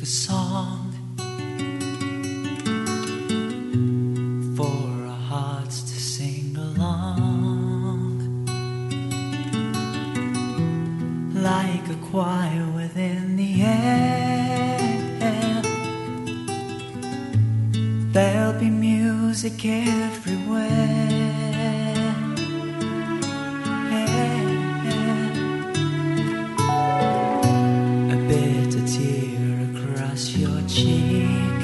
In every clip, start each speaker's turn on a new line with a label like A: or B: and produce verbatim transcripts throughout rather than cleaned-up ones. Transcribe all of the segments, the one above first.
A: a song for our hearts to sing along, like a choir within the air. There'll be music everywhere. A bitter tear across your cheek,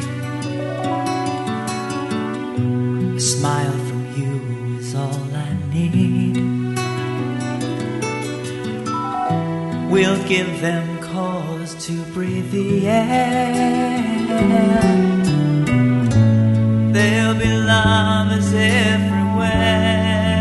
A: a smile from you is all I need. We'll give them cause to breathe the air. There'll be lovers everywhere.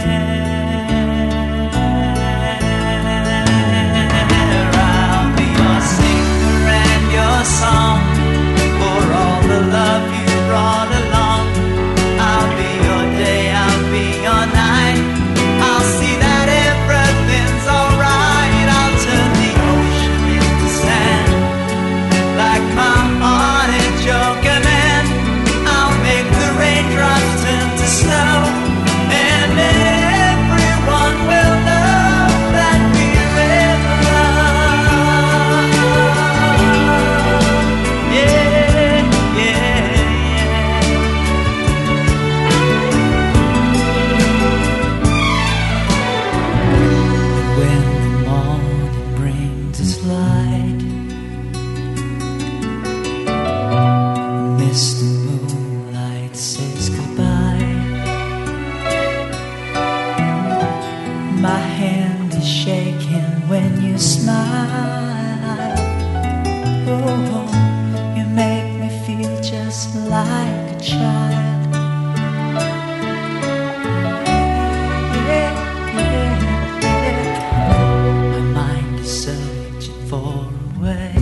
A: I'll be your singer and your song, for all the love you brought along. I'll be your day, I'll be your night. I'll see that everything's alright. I'll turn the ocean into sand, like my heart in Joker Man. I'll make the raindrops turn to snow, and everyone will know that we're in love. Yeah, yeah, yeah. When the morning brings us light, Mister Moonlight says goodbye. My hand is shaking when you smile. Oh, you make me feel just like a child. Yeah, yeah, yeah. My mind is searching for a way,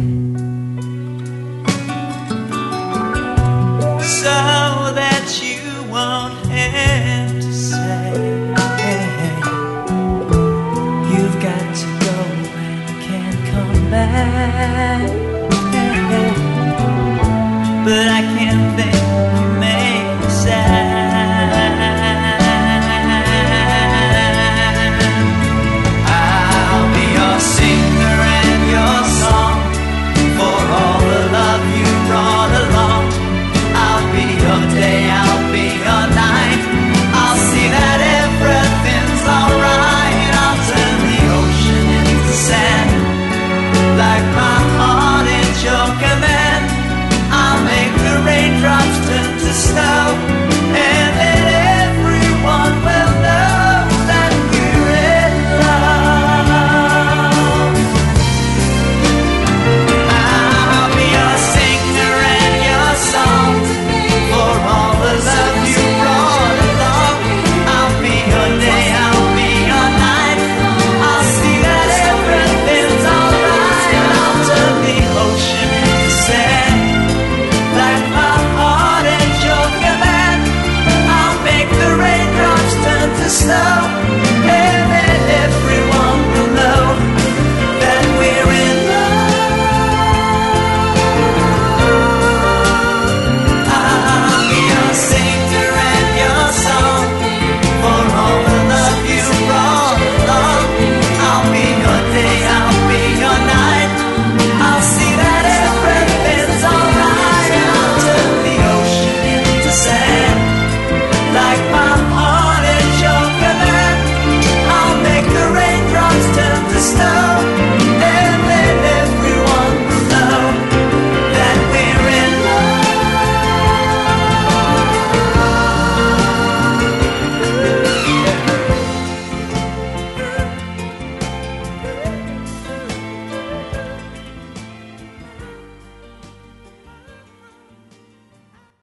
A: so that you won't have to say, you've got to go and can't come back. But I can't think you make me sad. I'll be your singer and your song, for all the love you brought along. I'll be your day, I'll be your night. I'll see that everything's alright. I'll turn the ocean into sand, like my heart in Joker Man. I'll make the raindrops turn to snow,